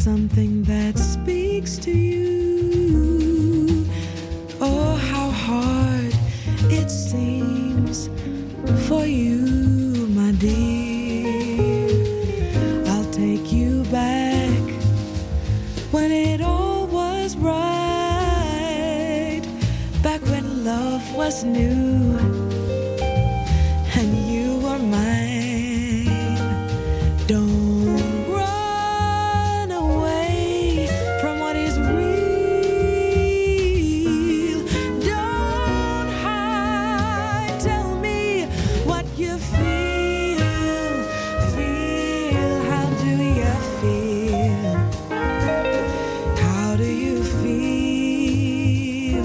something that speaks to you. Oh, how hard it seems for you, my dear. I'll take you back when it all was right, back when love was new and you were mine. Don't run away from what is real. Don't hide. Tell me what you feel. How do you feel? How do you feel?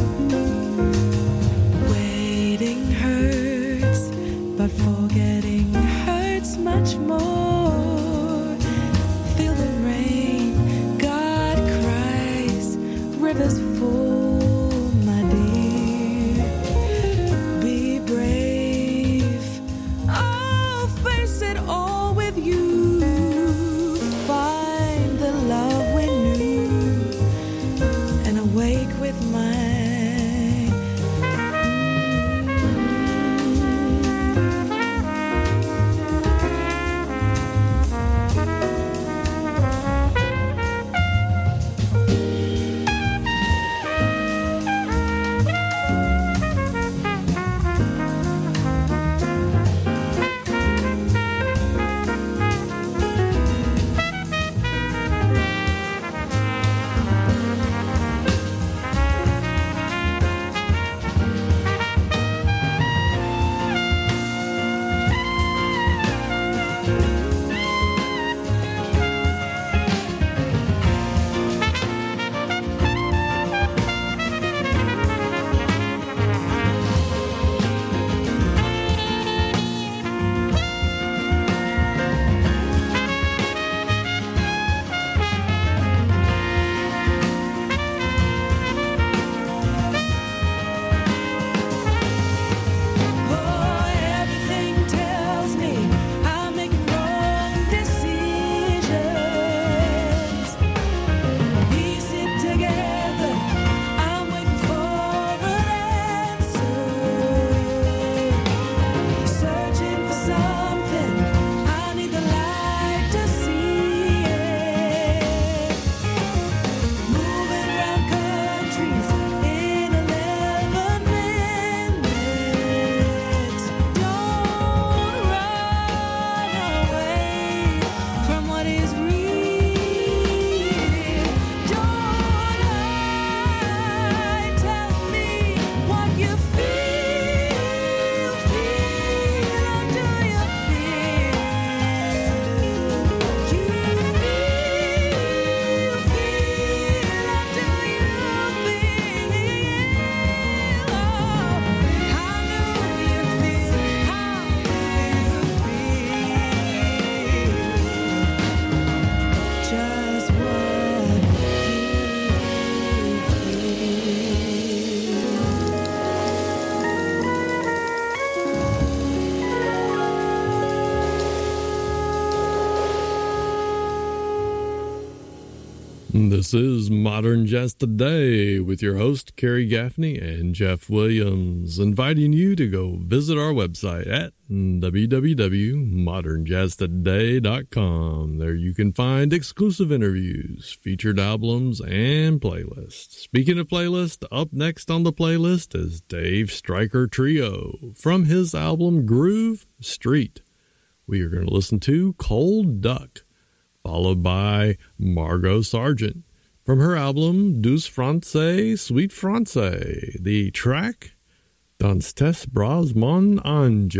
Waiting hurts, but forgetting hurts much more. Feel the rain, God cries, rivers full, my dear. Be brave, I'll face it all with you. Find the love we knew and awake with mine. This is Modern Jazz Today with your host, Kerry Gaffney and Jeff Williams, inviting you to go visit our website at www.modernjazztoday.com. There you can find exclusive interviews, featured albums, and playlists. Speaking of playlists, up next on the playlist is Dave Stryker Trio from his album Groove Street. We are going to listen to Cold Duck, followed by Margot Sargent from her album Douce Francais, Sweet Francais. The track, Dans tes bras mon ange.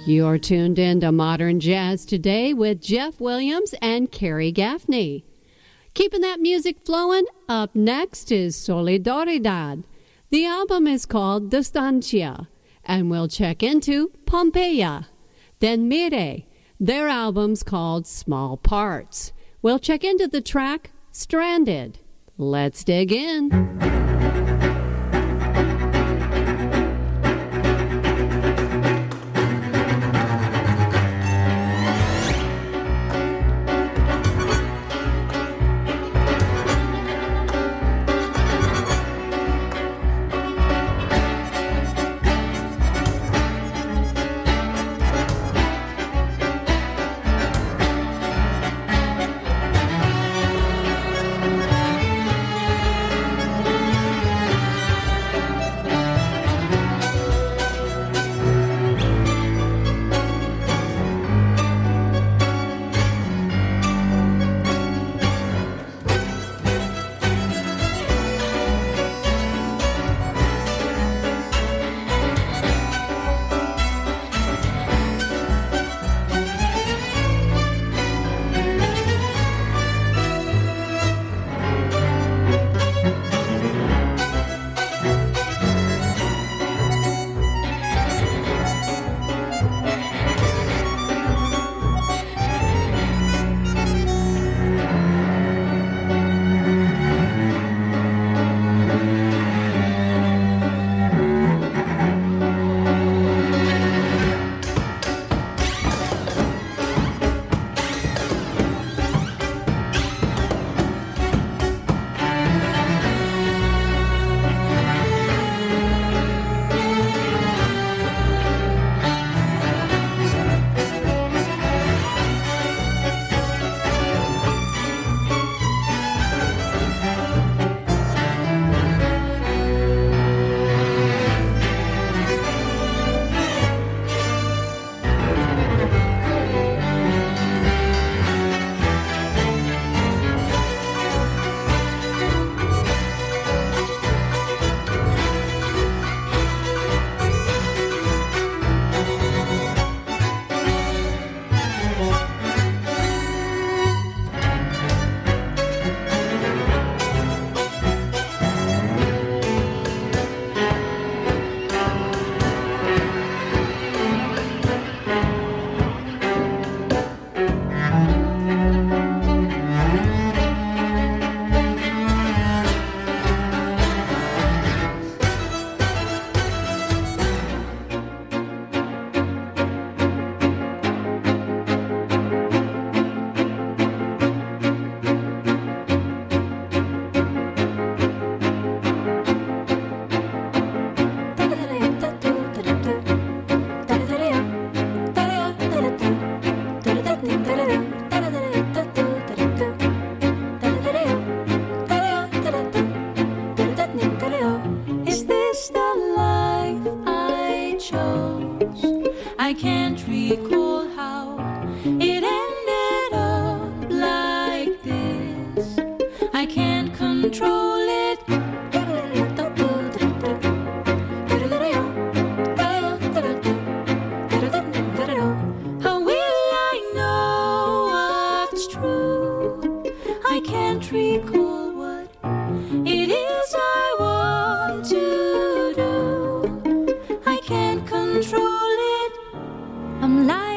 You're tuned in to Modern Jazz Today with Jeff Williams and Carrie Gaffney. Keeping that music flowing, up next is Solidaridad. The album is called Distancia, and we'll check into Pompeia. Then Mire, their album's called Small Parts. We'll check into the track Stranded. Let's dig in. I'm lying.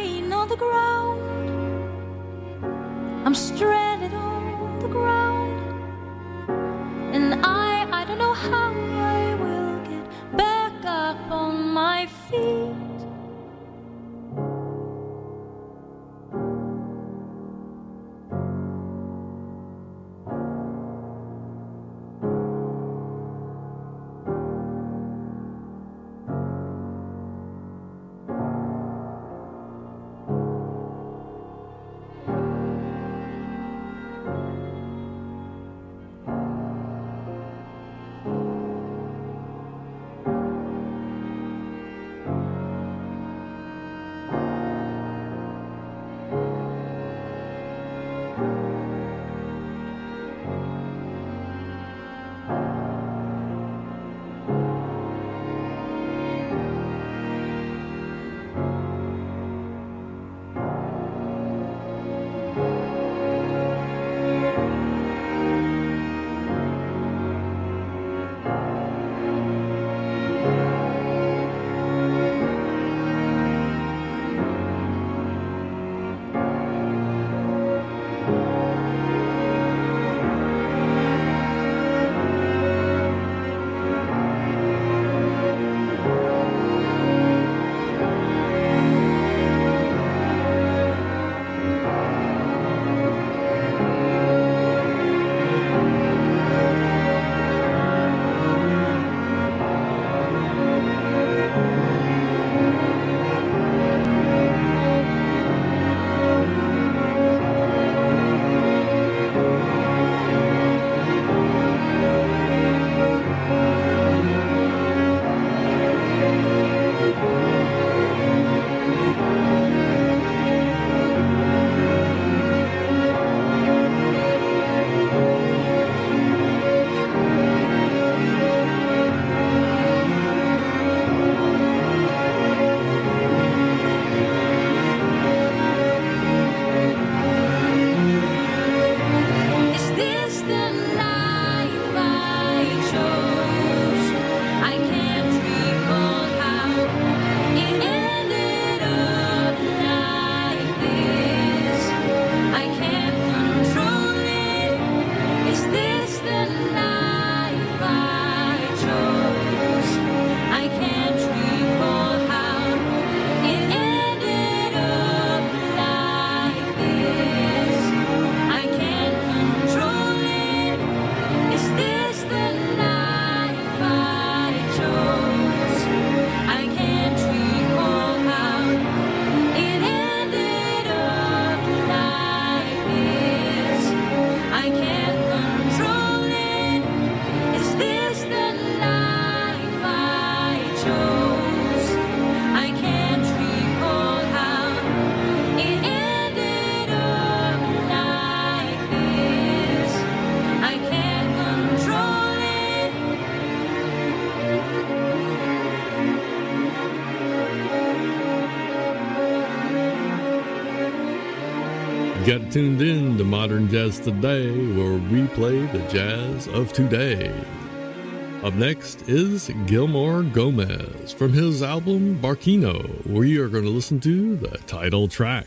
got tuned in to Modern Jazz Today, where we play the jazz of today. Up next is Gilmore Gomez from his album Barquino. We are going to listen to the title track.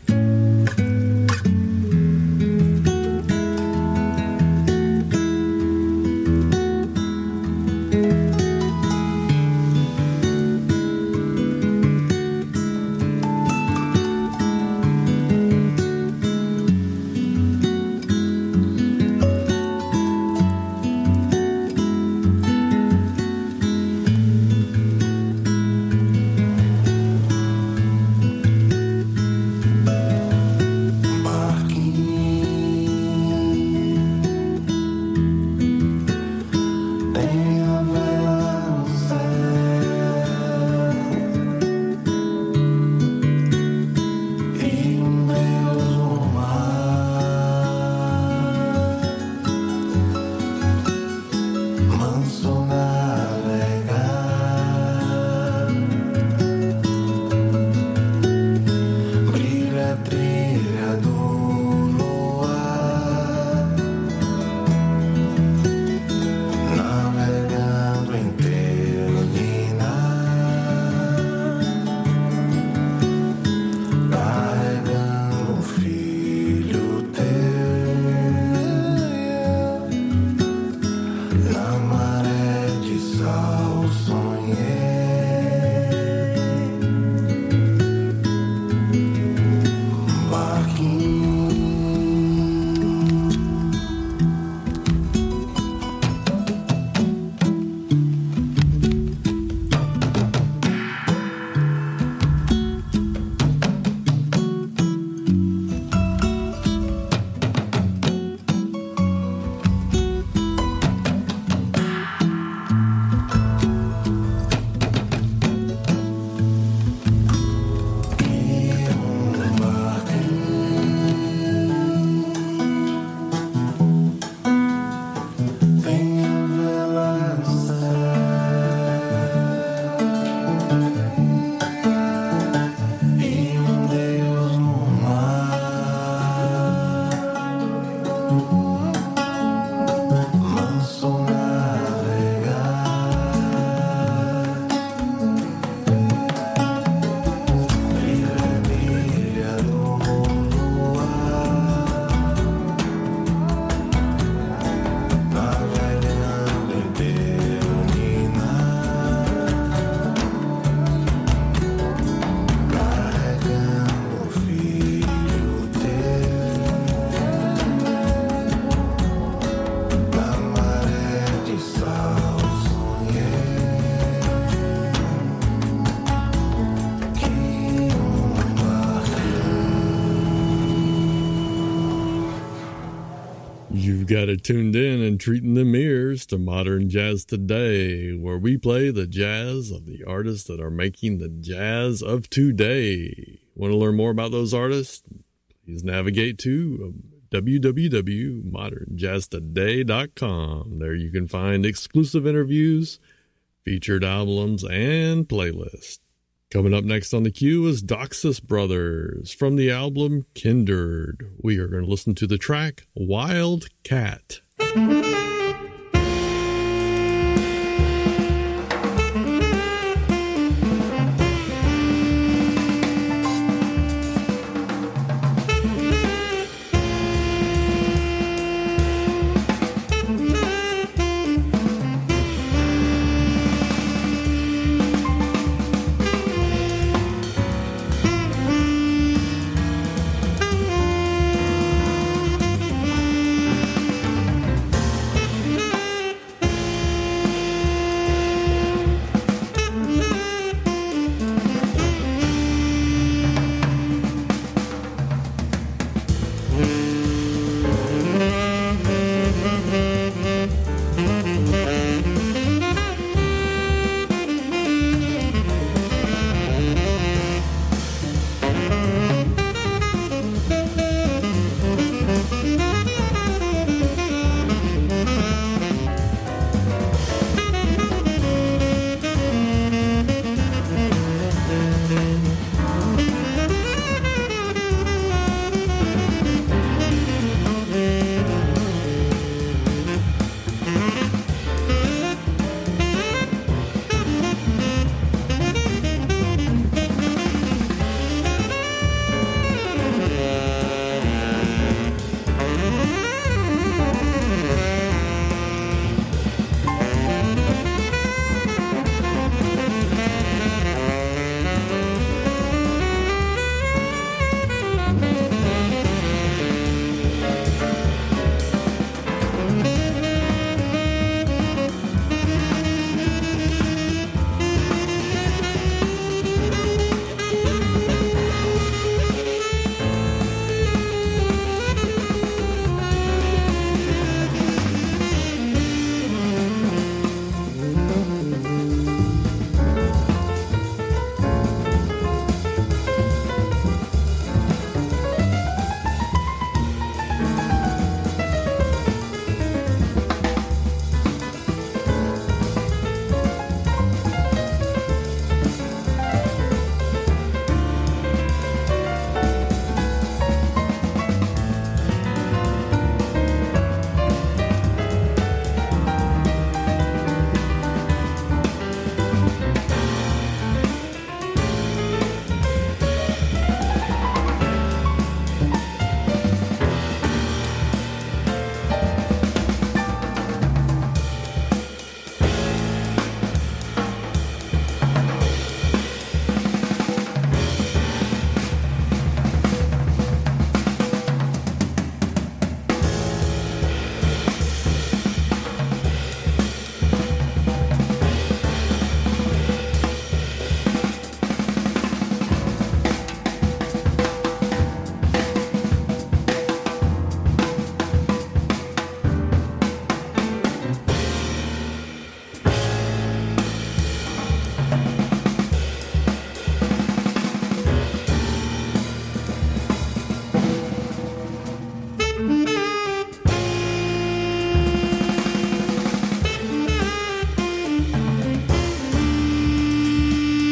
You've got it tuned in and treating them ears to Modern Jazz Today, where we play the jazz of the artists that are making the jazz of today. Want to learn more about those artists? Please navigate to www.modernjazztoday.com. There you can find exclusive interviews, featured albums, and playlists. Coming up next on the queue is Doxas Brothers from the album Kindred. We are going to listen to the track Wild Cat.